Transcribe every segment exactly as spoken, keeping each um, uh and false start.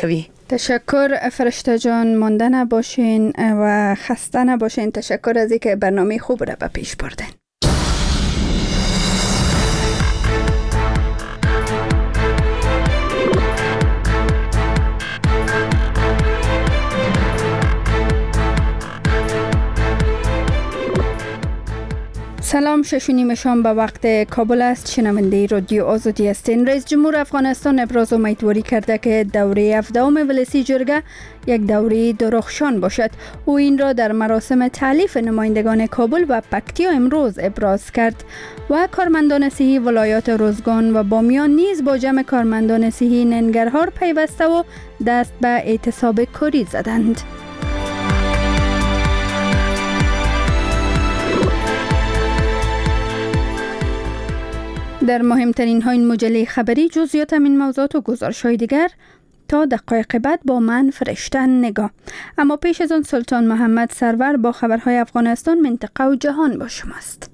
کوي. تشکر فرشته جان، مانده نباشین و خسته نباشین. تشکر از اینکه برنامه خوب را به پیش بردین. سلام، شش و نیم شام به وقت کابل است. شنونده رادیو آزادی هستین. رئیس جمهور افغانستان ابراز امیدواری کرده که دوره هفدهم ولسی جرگه یک دوره درخشان باشد. او این را در مراسم تألیف نمایندگان کابل و پکتیا امروز ابراز کرد و کارمندان صحی ولایات روزگان و بامیان نیز با جمع کارمندان صحی ننگرهار پیوسته و دست به اعتصاب کاری زدند. در مهمترین های این مجله خبری جزئیات این موضوعات و گزارش‌های دیگر تا دقایق بعد با من فرشته نگاه. اما پیش از آن سلطان محمد سرور با خبرهای افغانستان، منطقه و جهان با شماست.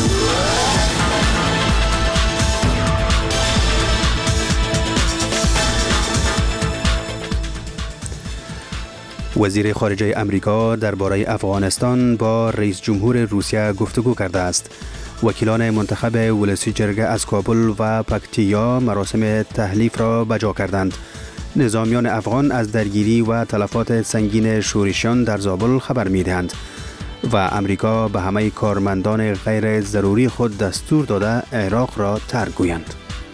وزیر خارجه امریکا درباره افغانستان با رئیس جمهور روسیه گفتگو کرده است. وکیلان منتخب ولسی جرگه از کابل و پکتیا مراسم تحلیف را بجا کردند. نظامیان افغان از درگیری و تلفات سنگین شورشیان در زابل خبر می‌دهند و امریکا به همه کارمندان غیر ضروری خود دستور داده عراق را ترک گویند.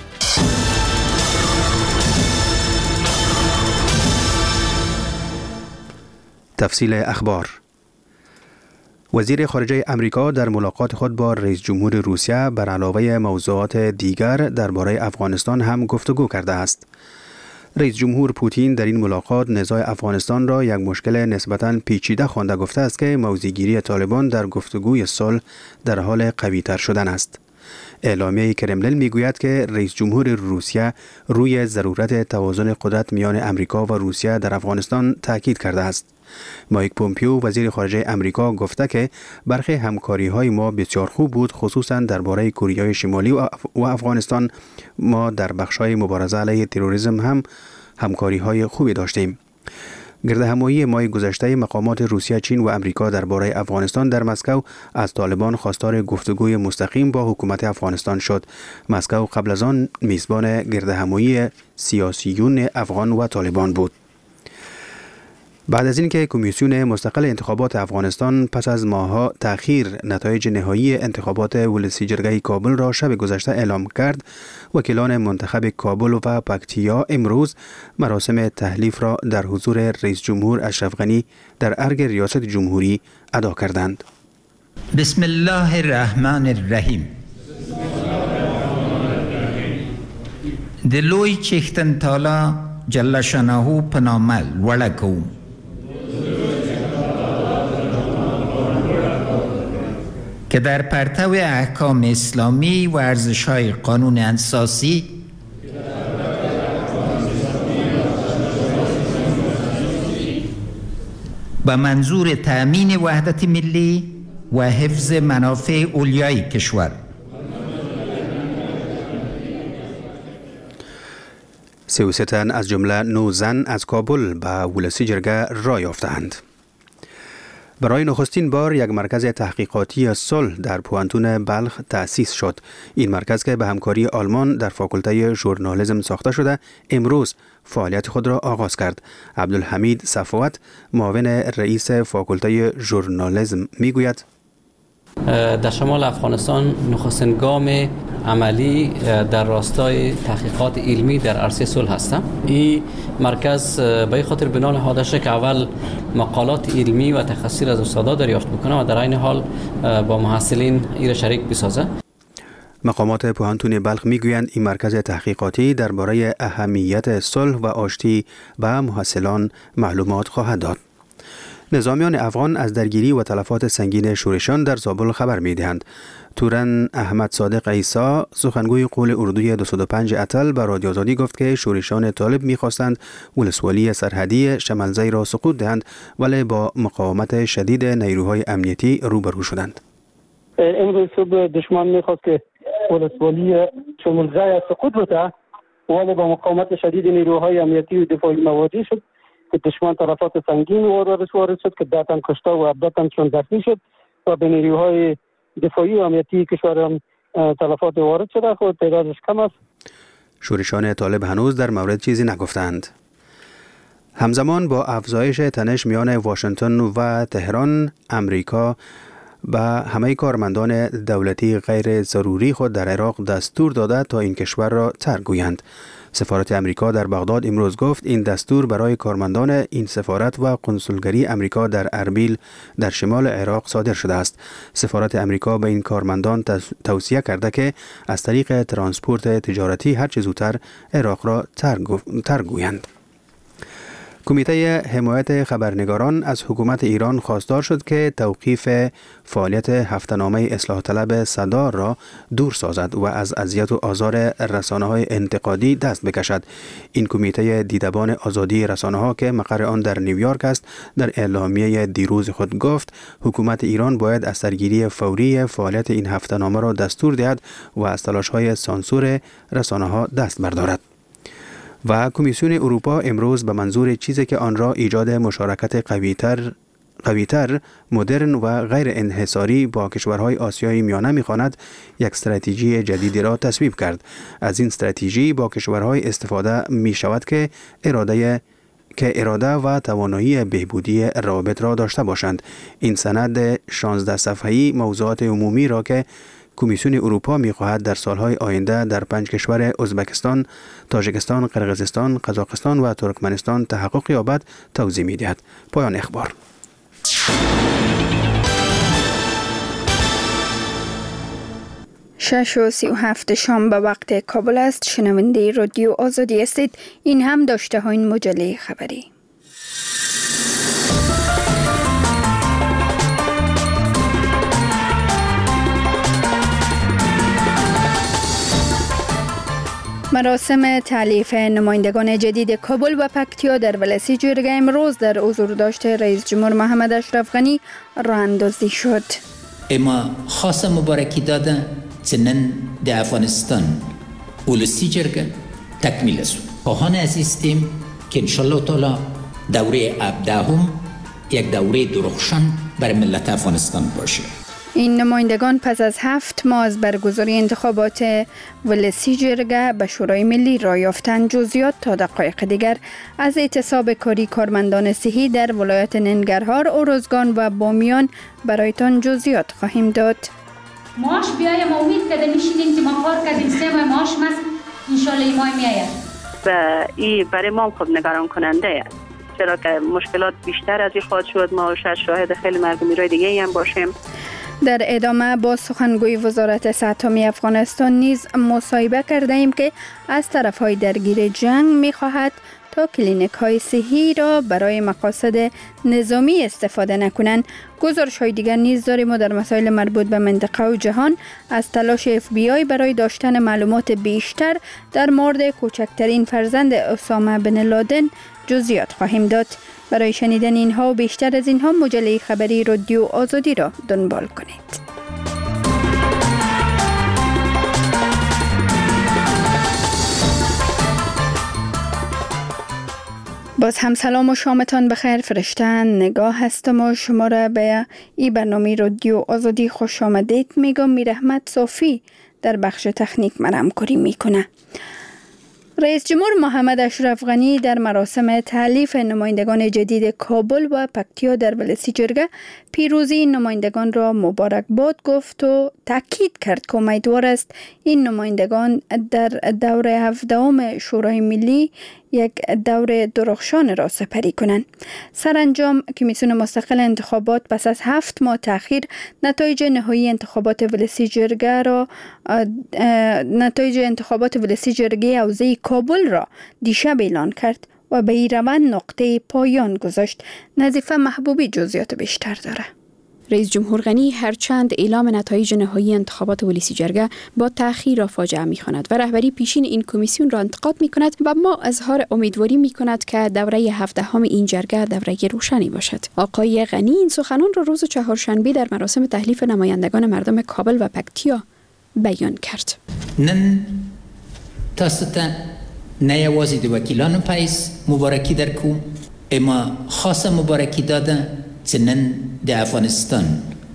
تفصیل اخبار. وزیر خارجه امریکا در ملاقات خود با رئیس جمهور روسیه بر علاوه موضوعات دیگر درباره افغانستان هم گفتگو کرده است. رئیس جمهور پوتین در این ملاقات نزاع افغانستان را یک مشکل نسبتاً پیچیده خوانده گفته است که موضع‌گیری طالبان در گفتگوی صلح در حال قوی‌تر شدن است. اعلامیه کرملین میگوید که رئیس جمهور روسیه روی ضرورت توازن قدرت میان امریکا و روسیه در افغانستان تاکید کرده است. مایک پومپیو وزیر خارجه امریکا گفته که برخی همکاری‌های ما بسیار خوب بود، خصوصاً درباره کره شمالی و, اف... و افغانستان. ما در بخش‌های مبارزه علیه تروریسم هم همکاری‌های خوبی داشتیم. گردهمایی ماه گذشته مقامات روسیه، چین و امریکا درباره افغانستان در مسکو از طالبان خواستار گفتگوی مستقیم با حکومت افغانستان شد. مسکو قبل از آن میزبان گردهمایی سیاسیون افغان و طالبان بود. بعد از اینکه کمیسیون مستقل انتخابات افغانستان پس از ماه‌ها تأخیر نتایج نهایی انتخابات ولسی جرگه کابل را شب گذشته اعلام کرد، وکیلان منتخب کابل و پکتیا امروز مراسم تحلیف را در حضور رئیس جمهور اشرف غنی در ارگ ریاست جمهوری ادا کردند. بسم الله الرحمن الرحیم. دلوی چیختن تالا جل شانه پنامل ولکو که در پرتو احکام اسلامی و ارزش‌های قانون اساسی با منظور تأمین وحدت ملی و حفظ منافع اولیای کشور سی و سه تن از جمله نه زن از کابل به ولسی جرگه راه یافتند. برای نخستین بار یک مرکز تحقیقاتی صلح در پوهنتون بلخ تأسیس شد. این مرکز که به همکاری آلمان در فاکولته ژورنالیسم ساخته شده، امروز فعالیت خود را آغاز کرد. عبدالحمید صفوت، معاون رئیس فاکولته ژورنالیسم، میگوید در شمال افغانستان نخستین گام عملی در راستای تحقیقات علمی در عرصه صلح هستم. این مرکز به این خاطر بنا نهاده شده که اول مقالات علمی و تخصصی از استادا دریافت بکنه و در این حال با محصلین این شریک بسازه. مقامات پوهنتون بلخ میگویند این مرکز تحقیقاتی درباره اهمیت صلح و آشتی به محصلان معلومات خواهد داد. نظامیان افغان از درگیری و تلفات سنگین شورشیان در زابل خبر می‌دهند. تورن احمد صادق عیسی، سخنگوی قول اردوی دویست و پنج اتل، به رادیو آزادی گفت که شورشیان طالب می‌خواستند ولسوالی سرحدی شملزی را سقوط دهند، ولی با مقاومت شدید نیروهای امنیتی روبرو شدند. امروز صبح دشمن می‌خواست که ولسوالی شملزی سقوط بده ولی با مقاومت شدید نیروهای امنیتی و دفاعی مواجه شد که دشمن طرفات سنگین وارد وارد شد که ده تن کشته و هفده تن چون زخمی شد و به نیروهای دفاعی و امنیتی کشور هم تلفات وارد شده. خود تعدادش کم است. شورشان طالب هنوز در مورد چیزی نگفتند. همزمان با افزایش تنش میان واشنگتن و تهران، امریکا به همه کارمندان دولتی غیر ضروری خود در عراق دستور داده تا این کشور را ترک گویند. سفارت امریکا در بغداد امروز گفت این دستور برای کارمندان این سفارت و کنسولگری امریکا در اربیل در شمال عراق صادر شده است. سفارت امریکا به این کارمندان توصیه کرده که از طریق ترانسپورت تجارتی هر چه زودتر عراق را ترک گویند. کمیته حمایت خبرنگاران از حکومت ایران خواستار شد که توقیف فعالیت هفته‌نامه اصلاح طلب صدا را دور سازد و از اذیت و آزار رسانه‌های انتقادی دست بکشد. این کمیته دیدبان آزادی رسانه‌ها که مقر آن در نیویورک است، در اعلامیه دیروز خود گفت حکومت ایران باید از سرگیری فوری فعالیت این هفته‌نامه را دستور دهد و از تلاش‌های سانسور رسانه‌ها دست بردارد. و کمیسیون اروپا امروز به منظور چیزی که آن را ایجاد مشارکت قوی‌تر قوی‌تر، مدرن و غیر انحصاری با کشورهای آسیای میانه می‌خواند، یک استراتژی جدیدی را تصویب کرد. از این استراتژی با کشورهای استفاده می‌شود که اراده که اراده و توانایی بهبودی روابط را داشته باشند. این سند شانزده صفحه‌ای موضوعات عمومی را که کمیسیون اروپا می‌خواهد در سالهای آینده در پنج کشور ازبکستان، تاجیکستان، قرقیزستان، قزاقستان و ترکمنستان تحقق یابد توضیح می‌دهد. پایان اخبار. شش و سی و هفت شام به وقت کابل است. شنونده رادیو آزادی هستید. این هم داشته های این مجله خبری. مراسم تألیف نمایندگان جدید کابل و پکتیا در ولسی جرگه امروز در حضور داشته رئیس جمهور محمد اشرف غنی راه اندازی شد. اما خاص مبارکی دادن چنن در افغانستان ولسی جرگه تکمیل است. خواهان عزیزیم که انشالله تعالی دوره هفدهم یک دوره درخشان بر ملت افغانستان باشه. این نمایندگان پس از هفت ماه از برگزاری انتخابات ولسی جرگه به شورای ملی راه یافتند. جزئیات تا دقایق دیگر از اعتصاب کاری کارمندان صحی در ولایت ننگرهار، ارزگان و بامیان برایتان جزئیات خواهیم داد. معاش بیایم امید کرده میشینیم که ما کار کردیم سه ماه معاش ماست انشالله این ماه میاید. و این برای ما خود نگران کننده است، چرا که مشکلات بیشتر از این خواهد شد. ما شاهد خیلی مردمی دیگه هم باشیم. در ادامه با سخنگوی وزارت سه‌تامی افغانستان نیز مصاحبه کرده ایم که از طرف‌های درگیر جنگ می‌خواهد تا کلینیک های صحی را برای مقاصد نظامی استفاده نکنند. گزارش‌های دیگر نیز داریم و در مسائل مربوط به منطقه و جهان از تلاش اف بی آی برای داشتن معلومات بیشتر در مورد کوچکترین فرزند اسامه بن لادن جزئیات خواهیم داد. برای شنیدن اینها و بیشتر از اینها مجله خبری رادیو آزادی را دنبال کنید. باز هم سلام و شامتان بخیر. فرشتن نگاه هستم و شما را به این برنامه رادیو آزادی خوش آمدید میگم. میرحمت صافی در بخش تکنیک من همکاری میکنه. رئیس جمهور محمد اشرف غنی در مراسم تألیف نمایندگان جدید کابل و پکتیا در ولسی جرگه پیروزی نمایندگان را مبارکباد گفت و تاکید کرد که امیدوار است این نمایندگان در دور هفدهم شورای ملی یک دور درخشان را سپری کنند. سرانجام کمیسیون مستقل انتخابات پس از هفت ماه تأخیر نتایج نهایی انتخابات ولسی جرگه را نتایج انتخابات ولسی جرگه حوزه کابل را دیشب اعلان کرد و به این روند نقطه پایان گذاشت. نظیفه محبوبی جزئیات بیشتر داره. رئیس جمهور غنی هرچند اعلام نتایج نهایی انتخابات ولسی جرگه با تأخیر را فاجعه می‌خواند و رهبری پیشین این کمیسیون را انتقاد می‌کند و ما اظهار امیدواری می‌کند که دوره هفدهم این جرگه دوره روشنی باشد. آقای غنی این سخنان را روز چهارشنبه در مراسم تحلیف نمایندگان مردم کابل و پکتیا بیان کرد. نن تاسو ته نه یوازی د وکیلانو پایس مبارکی در کو اما خاصه مبارکی داده چنن د افغانستان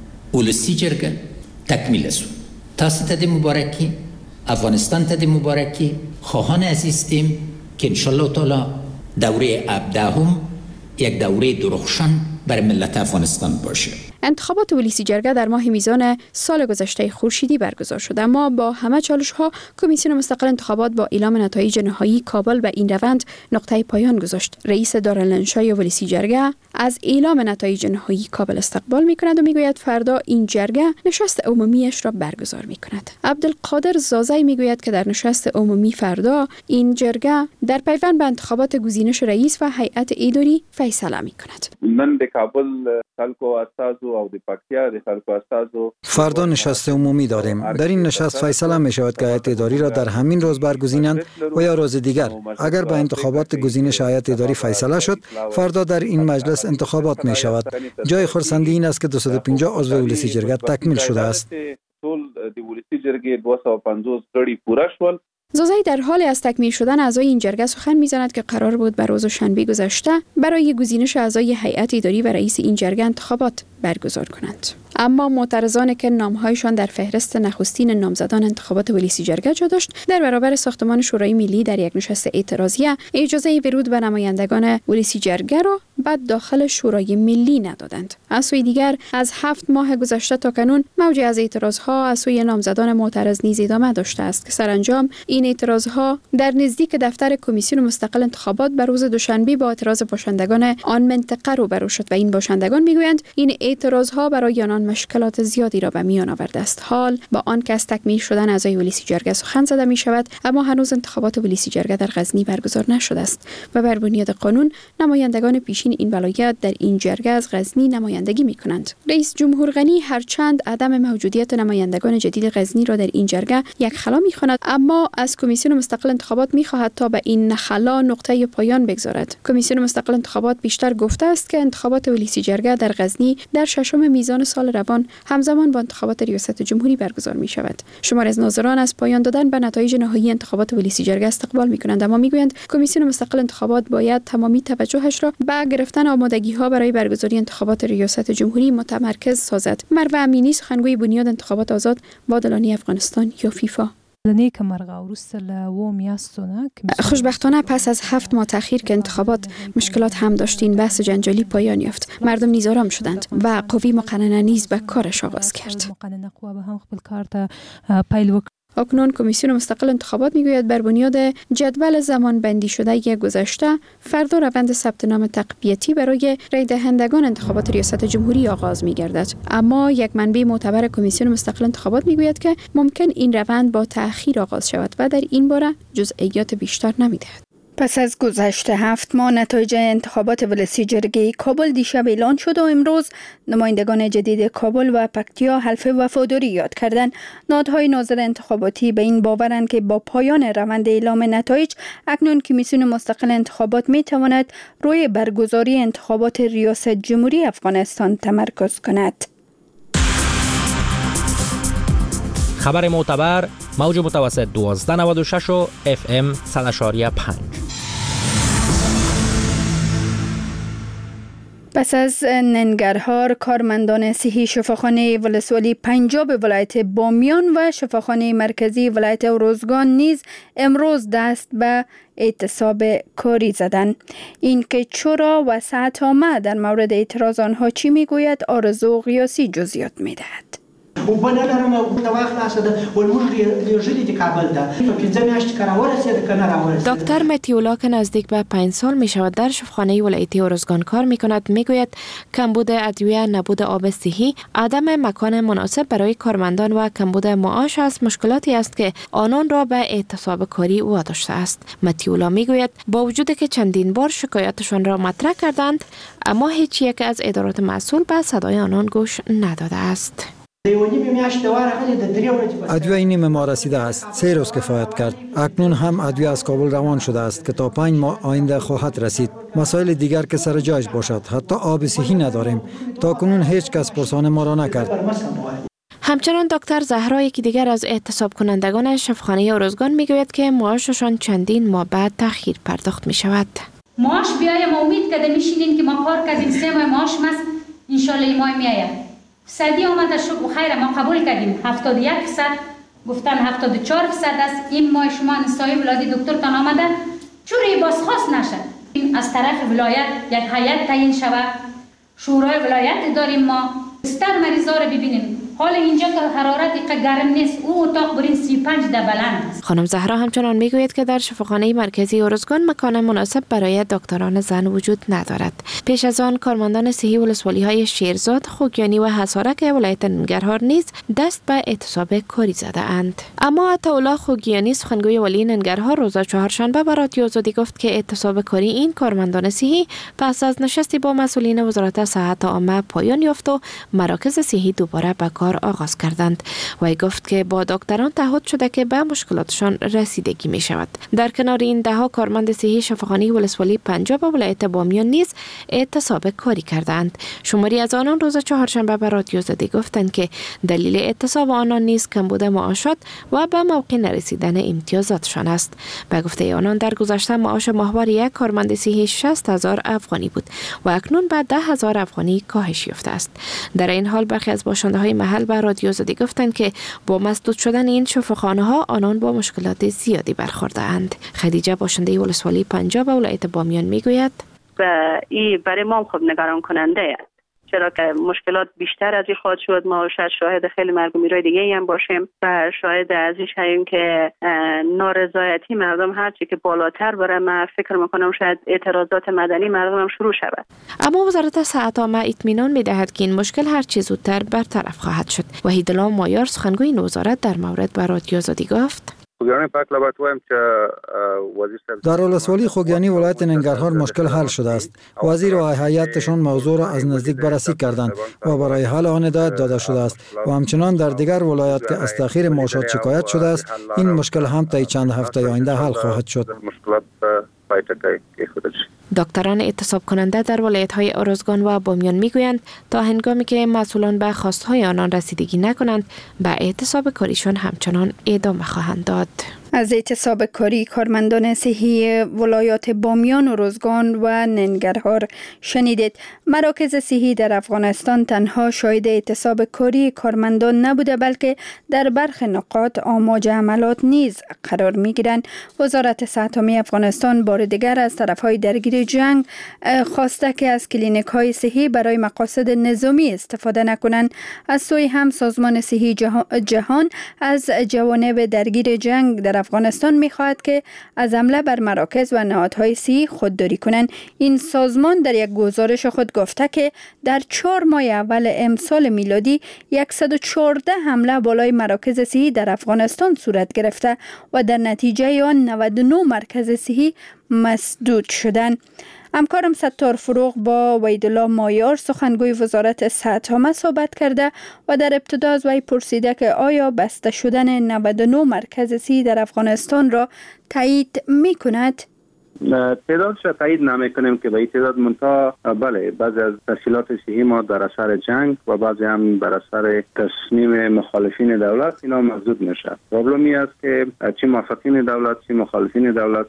ولسی جرگه تکمیل سو تاسو ته د مبارکی افغانستان ته د مبارکی خواهان عزیزیم که انشالله تعالی دوره هفدهم یک دوره درخشان بر ملت افغانستان باشه. انتخابات ولسی جرگه در ماه میزان سال گذشته خورشیدی برگزار شد، اما با همه چالش ها کمیسیون مستقل انتخابات با اعلام نتایج نهایی کابل به این روند نقطه پایان گذاشت. رئیس دارالانشای ولسی جرگه از اعلام نتایج نهایی کابل استقبال می کند و می گوید فردا این جرگه نشست عمومیش را برگزار می کند. عبدالقادر زازی می گوید که در نشست عمومی فردا این جرگه در پیوند به انتخابات گزینش رئیس و هیئت اداری فیصله می کند. نن د کابل خلکو استازو او د پکتیا د خلکو استازو فردا نشست عمومی داریم. در این نشست فیصله می شود که هیئت اداری را در همین روز برگزینند و یا روز دیگر. اگر به انتخابات گزینش هیئت اداری فیصله شد، فردا در این مجلس انتخابات می شود. جای خرسندی این است که دویست و پنجاه عضو ولسی جرگه تکمیل شده است. ټول د ولسی جرګې دویست و پنځوس غړي پوره شول. زازی در حال از تکمیل شدن اعضای این جرگه سخن میزند که قرار بود بر روز شنبه گذشته برای گزینش اعضای هیئت اداری و رئیس این جرگه انتخابات برگزار کنند. اما معترضان که نامهایشان در فهرست نخستین نامزدان انتخابات ولسی جرگه جا داشت، در برابر ساختمان شورای ملی در یک نشست اعتراضیه اجازه ورود به نمایندگان ولسی جرگه را بعد داخل شورای ملی ندادند. از سوی دیگر از هفت ماه گذشته تا کنون موج از اعتراضها از سوی نامزدان معترض نیز ادامه داشته است که سرانجام این اعتراضها در نزدیک دفتر کمیسیون مستقل انتخابات بر روز دوشنبه با اعتراض باشندگان آن منطقه روبرو شد و این باشندگان میگویند این اعتراضها برای آنان مشکلات زیادی را به میان آورده است. حال با آن که از تکمیل شدن اعضای ولسی جرگه سخن زده می شود، اما هنوز انتخابات ولسی جرگه در غزنی برگزار نشده است و بر بنیاد قانون نمایندگان پیشین این ولایت در این جرگه از غزنی نمایندگی می کنند. رئیس جمهور غنی هرچند عدم موجودیت نمایندگان جدید غزنی را در این جرگه یک خلا می خواند، اما از کمیسیون مستقل انتخابات می خواهد تا به این خلا نقطه پایان بگذارد. کمیسیون مستقل انتخابات بیشتر گفته است که انتخابات ولسی جرگه در غزنی در ششم میزان سال روان همزمان با انتخابات ریاست جمهوری برگزار می شود. شمار از ناظران از پایان دادن به نتایج نهایی انتخابات ولسی جرگه استقبال می کنند، اما می گویند کمیسیون مستقل انتخابات باید تمامی توجهش را به گرفتن آمادگی ها برای برگزاری انتخابات ریاست جمهوری متمرکز سازد. مروه امینی، سخنگوی بنیاد انتخابات آزاد با عادلانه افغانستان یا فیفا. خوشبختانه پس از هفت ماه تأخیر که انتخابات مشکلات هم داشتین، بحث جنجالی پایان یافت. مردم نیز آرام شدند و قوی مقننه نیز به کارش آغاز کرد. اکنون کمیسیون مستقل انتخابات میگوید بر بنیاد جدول زمان بندی شده گذشته فردا روند ثبت نام تقویتی برای رای دهندگان انتخابات ریاست جمهوری آغاز میگردد، اما یک منبع معتبر کمیسیون مستقل انتخابات میگوید که ممکن این روند با تأخیر آغاز شود و در این باره جزئیات بیشتر نمیدهد. پس از گذشت هفت ماه نتایج انتخابات ولسی جرگه کابل دیشب اعلان شد و امروز نمایندگان جدید کابل و پکتیا حلف وفاداری یاد کردند. نهادهای ناظر انتخاباتی به این باورند که با پایان روند اعلام نتایج اکنون کمیسیون مستقل انتخابات می تواند روی برگزاری انتخابات ریاست جمهوری افغانستان تمرکز کند. خبر معتبر، موج متوسط دوازده و نود و شش و اف ام صد و پنج. پس از ننگرهار، کارمندان صحی شفاخانه ولسوالی پنجاب ولایت بامیان و شفاخانه مرکزی ولایت اروزگان نیز امروز دست به اعتصاب کاری زدند. این که چرا و ساعت آمد در مورد اعتراض آنها چی میگوید، آرزو قیاسی جزئیات میدهد. دکتر متیولا که نزدیک به پنج سال می شود در شفاخانه ولایتی اروزگان کار می کند می گوید کمبود ادویه، نبود آب صحی، عدم مکان مناسب برای کارمندان و کمبود معاش از مشکلاتی است که آنان را به اعتصاب کاری واداشته است. متیولا می گوید با وجود که چندین بار شکایتشان را مطرح کردند، اما هیچ یک از ادارات مسئول به صدای آنان گوش نداده است. ادویه نیم ما رسیده است. سه روز کفایت کرد. اکنون هم ادویه از کابل روان شده است که تا پنج ماه آینده خواهد رسید. مسائل دیگر که سر جایش باشد. حتی آب صحی نداریم. تا کنون هیچ کس پرسان ما را نکرد. همچنان دکتر زهرا یکی دیگر از اعتصاب کنندگان شفاخانه ارزگان میگوید که معاششان چندین ماه بعد تأخیر پرداخت می شود. معاش بیایم امید کرده میشینین که ما کار کردیم سه ماه معاش ماست ان شاء الله این ماه میآید. فیصدی آمده شد و خیر ما قبول کردیم هفتاد و یک درصد گفتن هفتاد و چهار درصد است. این ماه شما نسای ولادی دکترتان آمده چوری بازخواست نشد. این از طرف ولایت یک هیئت تعیین شود. شورای ولایت داریم ما استر مریضا رو ببینیم. حال اینجا که حرارت اینقدر گرم نیست او اتاق برین سی و پنج در بلند است. خانم زهرا همچنان میگوید که در شفاخانه مرکزی ارزگان مکان مناسب برای دکتران زن وجود ندارد. پیش از آن کارمندان صحی ولسوالی های شیرزاد، خوگیانی و حصارک ولایت ننگرهار نیز دست به اعتصاب کاری زده اند. اما عطاالله خوگیانی سخنگوی ولی ننگرهار روز چهارشنبه به رادیو آزادی گفت که اعتصاب کاری این کارمندان صحی پس از نشستی با مسئولین وزارت صحت عامه پایان یافت و مراکز صحی دوباره به کار آغاز کردند. وی گفت که با دکتران تعهد شده که به مشکلاتشان رسیدگی می شود. در کنار این ده ها کارمند صحی شفاخانه ولسوالی پنجاب و ولایت بامیان نیز اعتصاب کاری کردند. شماری از آنان روز چهارشنبه به رادیو آزادی گفتند که دلیل اعتصاب آنان نیز کمبود معاشات و به موقع نرسیدن امتیازاتشان است. به گفته آنان در گذشته معاش ماهواره یک کارمند صحی شصت هزار افغانی بود و اکنون به ده هزار افغانی کاهش یافته است. در این حال برخی از باشنده های محل به رادیو آزادی گفتند که با مسدود شدن این شفاخانه ها آنان با مشکلات زیادی برخورده اند. خدیجه باشنده ولسوالی پنجاب و ولایت بامیان میگوید این برای ما خود نگران کننده است، چرا که مشکلات بیشتر از این خواهد شد. ما شاید شاهد خیلی مرگ و میرای دیگه هم باشیم و شاهد از این شدیم که نارضایتی مردم هرچی که بالاتر بره، من فکر میکنم شاید اعتراضات مدنی مردم هم شروع شود. اما وزارت صحت عامه اطمینان میدهد که این مشکل هر چه زودتر برطرف خواهد شد. وحیدالله مایار سخنگوی این وزارت در مورد به رادیو آزادی گفت در ولسوالی خوگیانی ولایت ننگرهار مشکل حل شده است. وزیر و هیئتشان موضوع را از نزدیک بررسی کردند و برای حل آن هدایت داده شده است و همچنان در دیگر ولایات که از تأخیر معاشات شکایت شده است این مشکل هم تا چند هفته آینده حل خواهد شد. دکتران اعتصاب کننده در ولایت‌های ارزگان و بامیان میگویند تا هنگامی که مسئولان به خواستهای آنان رسیدگی نکنند به اعتصاب کاریشان همچنان ادامه خواهند داد. از اعتصاب کاری کارمندان صحی ولایات بامیان، ارزگان و ننگرهار شنیدید. مراکز صحی در افغانستان تنها شاهد اعتصاب کاری کارمندان نبوده بلکه در برخی نقاط آماج عملات نیز قرار می گیرند. وزارت صحت عامه افغانستان بار دیگر از طرفهای درگیر جنگ خواسته که از کلینیک های صحی برای مقاصد نظامی استفاده نکنند. از سوی هم سازمان صحی جهان از جوانب درگیر جنگ در افغانستان می‌خواهد که از حمله بر مراکز و نهادهای صحی خودداری کنند. این سازمان در یک گزارش خود گفته که در چهار ماه اول امسال میلادی صد و چهارده حمله بالای مراکز صحی در افغانستان صورت گرفته و در نتیجه آن نود و نه مرکز صحی مسدود شدند. همکارم ستار فروغ با وحیدالله مایار سخنگوی وزارت صحت عامه صحبت کرده و در ابتدا از وی پرسیده که آیا بسته شدن نود و نه مرکز صحی در افغانستان را تایید می کند؟ تعدادش را تایید نمی کنیم که به این تعداد منتها بله بعضی از تشکیلات صحی ما در اثر جنگ و بعضی هم در اثر تصمیم مخالفین دولت اینا مسدود میشه. پرابلمی است که چه موافقین دولت چه مخالفین دولت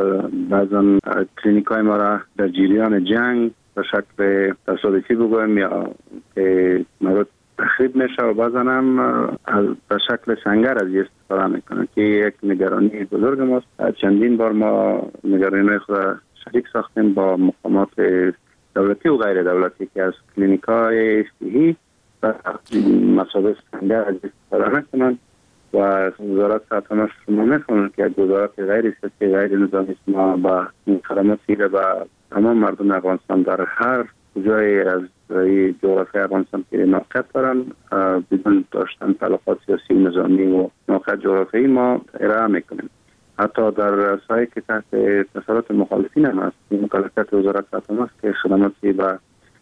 بعضا کلینیکای ما را در جریان جنگ به شکل تصادفی بگویم یا که مورد تخریب میشه و بعضا هم به شکل سنگر از استفاده میکنن که یک نگرانی بزرگ ماست. چندین بار ما نگرانی خود شریک ساختیم با مقامات دولتی و غیر دولتی که از کلینیکای صحی و مسابقه سنگر از استفاده نکنن و وزارت صحت عامه شما میخونن که وزارت غیر سیاسی غیر نظامی ما با خدمات صحی و تمام مردم افغانستان در هر جای از جغرافی افغانستان که موقعیت دارن بدون داشتن تلفات سیاسی و نظامی و موقعیت جغرافی ما ارائه میکنیم. حتی در سایه که تحت تسلط مخالفین هم است مکلفیت وزارت صحت عامه است که خدماتی به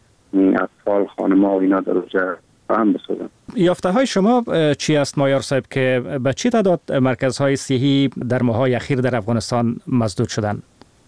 اطفال خانم‌ها و اینا در اونجا فهم بسازن. یافته های شما چی است مایار صاحب که به چی تعداد مرکزهای صحی در ماه‌های اخیر در افغانستان مسدود شدند؟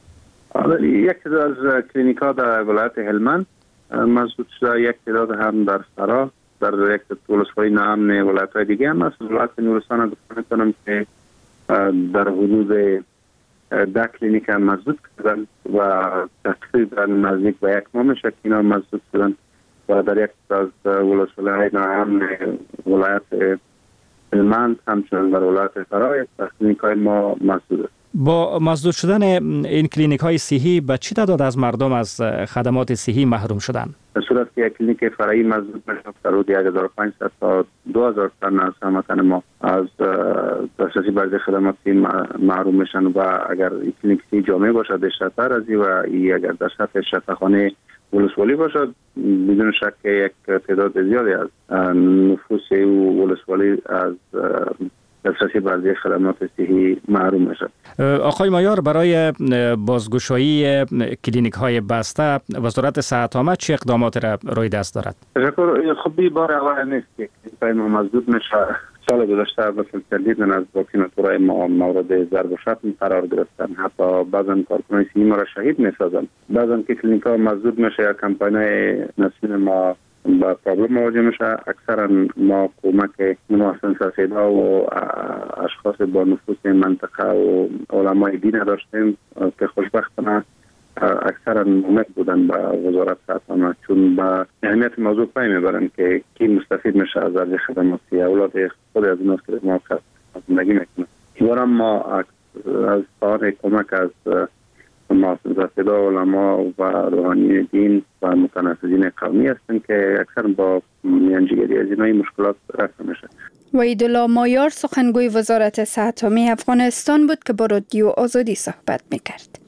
یک تعداد از کلینیک‌ها در ولایت هلمند مسدود شده، یک تعداد هم در فرا در یک ولسوالی نام ولایت‌های دیگه هم است. ولایت نورستان گفته می‌کنم که در حدود ده کلینیک هم مسدود کردن و تقریبا نزدیک به یک ماه میشه که اینا مسدود شدن و در یک از ولسوالی‌های نام ولایت هلمند همچنین در ولایت فرای کلینیک‌های ما مسدود است. با مسدود شدن این کلینیک های صحی به چه تعداد از مردم از خدمات صحی محروم شدن؟ در صورت که یک کلینیک فرعی مسدود میشه در حدود یک هزار و پانصد تا دو هزار تن از هموطن ما از دسترسی به خدمات صحی محروم میشن و اگر این کلینیک صحی جامع باشد بیشتر از این و اگر در سطح شفاخانه ولسوالی باشد بدون شک یک تعداد زیادی از نفوس ولسوالی از دسترسی به خدمات صحی محروم میشد. آقای مایار، برای بازگشایی کلینیک های بسته وزارت صحت عامه چه اقدامات را روی دست دارد؟ تشکر. خب این بار اول نیست که کلینیک ما مسدود میشه. سال گذشته مثلا تردیدن از واکسیناتورهای ما مورد ضرب و شتم قرار گرفتن، حتی بعضا کارکنان صحی ما را شهید میسازن. بعضا که کلینیک ها مسدود میشه یا کمپاین‌های نسلین ما با پرابلم مواجه میشه. اکثرا ما کمک مناسب سفیدا و اشخاص با نفوذ منطقه و علمای دین داشتیم که خوشبختانه اکثرا مومق بودن به وزارت صحت عامه، چون با اهمیت موضوع پای میبرن که کی مستفید میشه از ارزش خدماتی. اولاد خود از ایناست که ما زندگی میکنه. این ما از ساعت کمک از معاصر فدا علما و روحانی دین و متنفذین قومی هستند که اکثر با میانجیگری از اینای مشکلات رفع میشه. وحیدالله مایار سخنگوی وزارت صحت عامه افغانستان بود که با رادیو آزادی صحبت میکرد.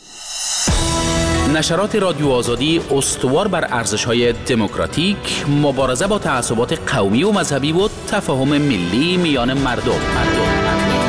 نشرات رادیو آزادی استوار بر ارزش‌های دموکراتیک، مبارزه با تعصبات قومی و مذهبی و تفاهم ملی میان مردم. مردم.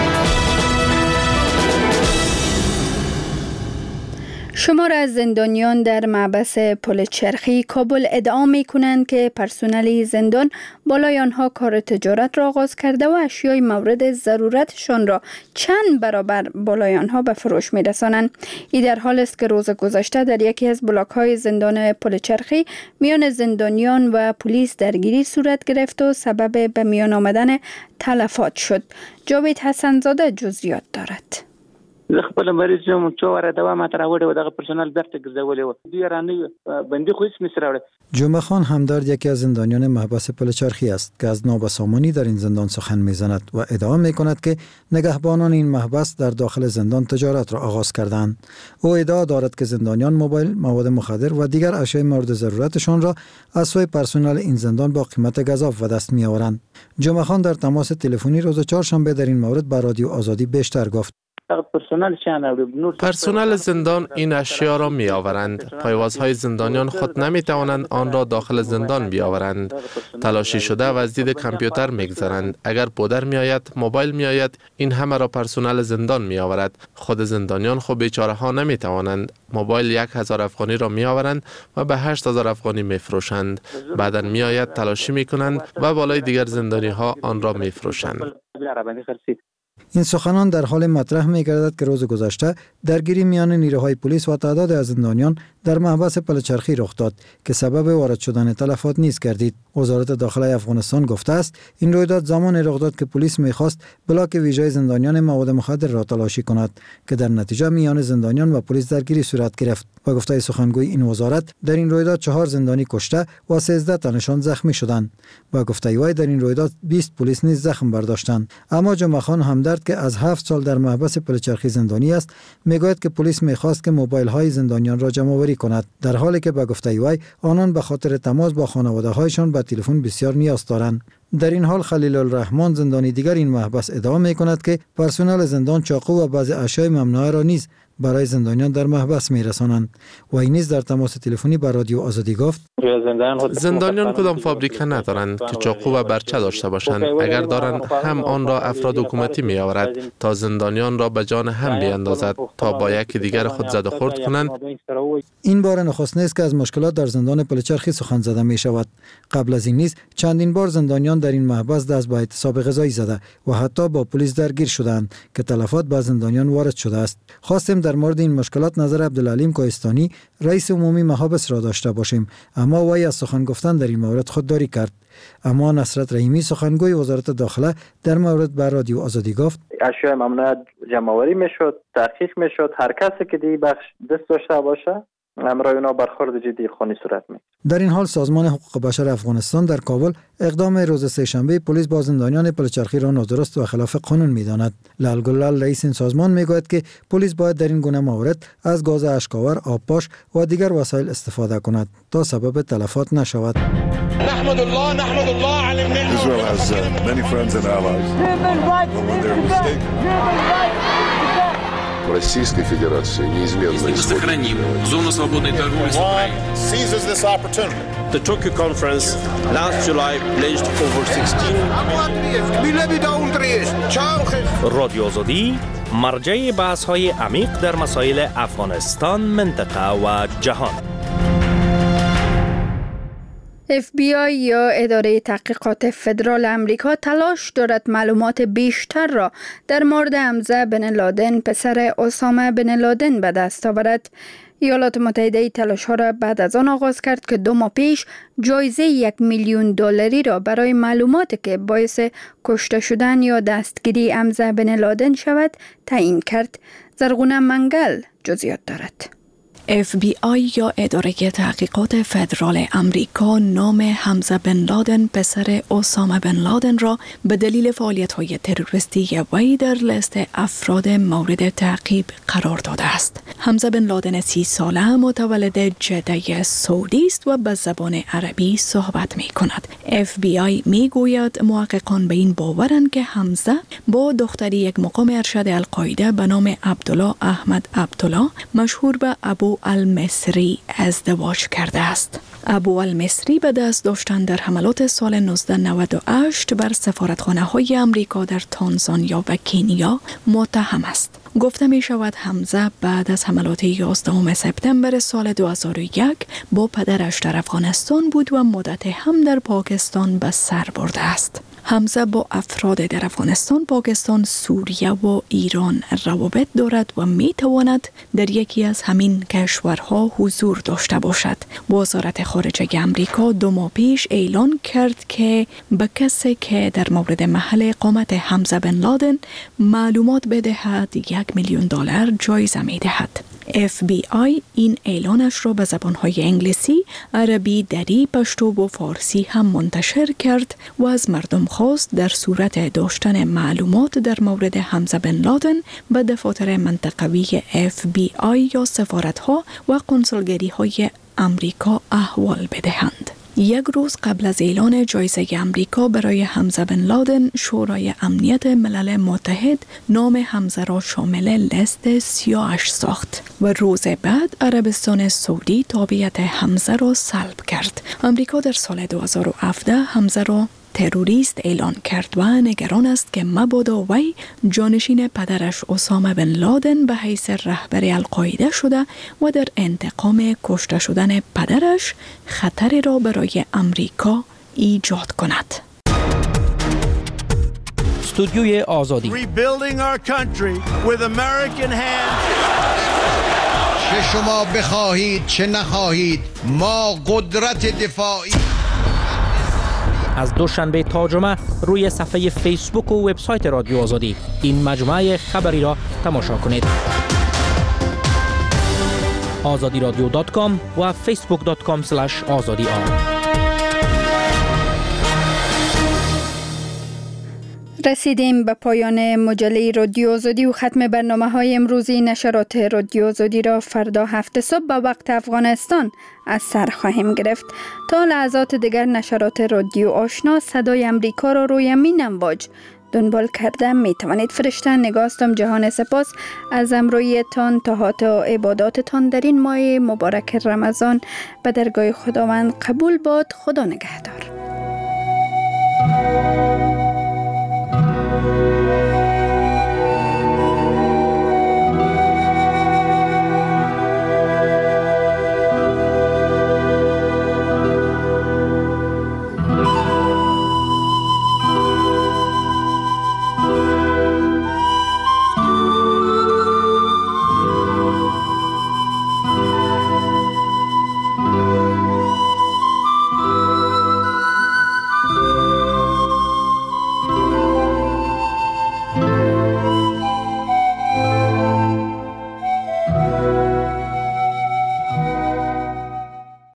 شمار از زندانیان در محبس پل چرخی کابل ادعا می کنند که پرسنل زندان بالای آنها کار تجارت را آغاز کرده و اشیای مورد ضرورتشان را چند برابر بالای آنها به فروش می رسانند. این در حال است که روز گذشته در یکی از بلاک های زندان پل چرخی میان زندانیان و پلیس درگیری صورت گرفت و سبب به میان آمدن تلفات شد. جاوید حسنزاده جزئیات دارد. زه خپل مریض یم څو واره دوا ماته راوړې و دغه پرسنل بیرته ګرځولې و دوی رانه بندي خو هیڅ نشي راوړی. جمعه خان همدرد یکی از زندانیان محبس پل چرخی است که از نابسامانی در این زندان سخن میزند و ادعا میکند که نگهبانان این محبس در داخل زندان تجارت را آغاز کردند. او ادعا دارد که زندانیان موبایل، مواد مخدر و دیگر اشیاء مورد ضرورتشان را از سوی پرسنل این زندان با قیمت گزاف به دست میآورند. جمعه خان در تماس تلفنی روز چهارشنبه در این مورد با رادیو آزادی بیشتر گفت. پرسنل زندان این اشیا را می آورند. پایوازهای زندانیان خود نمی توانند آن را داخل زندان بیاورند. تلاشی شده و از دید کامپیوتر می گذرند. اگر پودر می آید، موبایل می آید، این همه را پرسنل زندان می آورد. خود زندانیان خود بیچاره ها نمی توانند. موبایل یک هزار افغانی را می آورند و به هشت هزار افغانی می فروشند. بعدا می آید تلاشی می کنند و بالای دیگر زندانی ها آن را می فروشند. این سخنان در حال مطرح می گردد که روز گذشته درگیری میان نیروهای پلیس و تعداد از زندانیان در محبس پل چرخی رخ داد که سبب وارد شدن تلفات نیز گردید. وزارت داخله افغانستان گفته است این رویداد زمان رخ داد که پلیس می‌خواست بلاک ویژه زندانیان مواد مخدر را تلاشی کند که در نتیجه میان زندانیان و پلیس درگیری صورت گرفت. با گفته سخنگوی این وزارت در این رویداد چهار زندانی کشته و سیزده تنشان زخمی شدند. با گفته وی در این رویداد بیست پلیس نیز زخم برداشتند. اما جمعه خان همدرد که از هفت سال در محبس پل چرخی زندانی است میگوید که پلیس می‌خواست که موبایل های زندانیان را جمع آوری کند، در حالی که با گفته وی آنان به خاطر تماس با خانواده هایشان به تلفن بسیار نیاز دارند. در این حال خلیل الرحمن زندانی دیگر این محبس ادعا می‌کند که پرسنل زندان چاقو و بعضی اشیاء ممنوعه را نیز برای زندانیان در محبس می‌رسانند. و این نیز در تماس تلفنی با رادیو آزادی گفت زندانیان کدام فابریکه ندارند که چاقو و برچه داشته باشند. اگر دارند هم آن را افراد حکومتی می‌آورد تا زندانیان را به جان هم بیاندازد تا با یکی دیگر خود زد و خورد کنند. این بار نخست نیست که از مشکلات در زندان پل چرخی سخن زده می شود. قبل از این نیز چندین بار زندانیان در این محبس دست به اعتصاب غذایی زده و حتی با پلیس درگیر شدند که تلفات به زندانیان وارد شده است. خواستیم در در مورد این مشکلات نظر عبدالعلیم کوهستانی رئیس عمومی محابس را داشته باشیم، اما وی از سخن گفتن در این مورد خودداری کرد. اما نصرت رحیمی سخنگوی وزارت داخله در مورد به رادیو آزادی گفت اشیاء ممنوعه جمع‌آوری میشد، تحقیق میشد، هر کسی که دی بخش دست داشته باشه امرای اونا برخورد جدی خونی صورت می. در این حال سازمان حقوق بشر افغانستان در کابل اقدام روز سه‌شنبه پلیس با زندانیان پلچرخی را نادرست و خلاف قانون می‌داند. لال گلال رئیس این سازمان میگوید که پلیس باید در این گونه موارد از گاز اشک‌آور، آبپاش و دیگر وسایل استفاده کند تا سبب تلفات نشود. نحمد الله نحمد الله علی النعمة. Israel has uh, many friends and allies. Российской Федерации неизменно сохраним зону свободной торговли с Украиной. Seizes this opportunity. The Tokyo conference last July pledged over sixteen رادیو آزادی مرجع بحث‌های عمیق در مسائل افغانستان، منطقه و جهان. اف بی آی یا اداره تحقیقات فدرال امریکا تلاش دارد معلومات بیشتر را در مورد حمزه بن لادن پسر اسامه بن لادن به دست آورد. ایالات متحده تلاش ها را بعد از آن آغاز کرد که دو ماه پیش جایزه یک میلیون دلاری را برای معلوماتی که باعث کشته شدن یا دستگیری حمزه بن لادن شود تعیین کرد. زرغونه منگل جزئیات دارد. اف بی آی یا اداره تحقیقات فدرال امریکا نام حمزه بن لادن پسر اسامه بن لادن را به دلیل فعالیت‌های تروریستی وی در لیست افراد مورد تعقیب قرار داده است. حمزه بن لادن سی ساله متولد جده سعودی است و به زبان عربی صحبت می کند. اف بی آی می گوید محققان به این باورند که حمزه با دختری یک مقام ارشد القاعده به نام عبدالله احمد عبدالله مشهور به ابو المصری ازدواج کرده است. ابو المصری به دست داشتن در حملات سال نوزده نود و هشت بر سفارتخانه‌های امریکا در تانزانیا و کنیا متهم است. گفته می شود حمزه بعد از حملات یازدهم سپتامبر سال دو هزار و یک با پدرش در افغانستان بود و مدت هم در پاکستان به سر برده است. حمزه با افراد در افغانستان، پاکستان، سوریه و ایران روابط دارد و می تواند در یکی از همین کشورها حضور داشته باشد. وزارت خارجه امریکا دو ماه پیش اعلان کرد که به کسی که در مورد محل اقامت حمزه بن لادن معلومات بدهد یک میلیون دلار جایزه می دهد. اف بی آی این اعلانش را به زبانهای انگلیسی، عربی، دری، پشتو و فارسی هم منتشر کرد و از مردم خواست در صورت داشتن معلومات در مورد حمزه بن لادن به دفاتر منطقوی اف بی آی یا سفارت‌ها و قنسولگری‌های امریکا احوال بدهند. یک روز قبل از اعلان جایزه امریکا برای حمزه بن لادن، شورای امنیت ملل متحد نام حمزه را شامل لیست سیاهش ساخت و روز بعد عربستان سعودی تابعیت حمزه را سلب کرد. امریکا در سال دو هزار و هفده حمزه را تروریست اعلان کرد و نگران است که مبادا وی جانشین پدرش اسامه بن لادن به حیث رهبر القاعده شده و در انتقام کشته شدن پدرش خطری را برای امریکا ایجاد کند. استودیوی آزادی. چه شما بخواهید چه نخواهید ما قدرت دفاعی. از دوشنبه تا جمعه روی صفحه فیسبوک و وبسایت رادیو آزادی این مجموعه خبری را تماشا کنید. آزادی رادیو دات کام و فیسبوک دات کام اسلش آزادی آر. رسیدیم به پایان مجله رادیو آزادی و ختم برنامه های امروزی. نشرات رادیو آزادی را فردا هفت صبح به وقت افغانستان از سر خواهیم گرفت. تا لحظات دیگر نشرات رادیو آشنا صدای امریکا را روی مین امواج دنبال کرده می توانید. فرشته نگاستم جهان سپاس از امرویتان، طاعات و عباداتتان در این ماه مبارک رمضان به درگاه خداوند قبول باد. خدا نگهدار.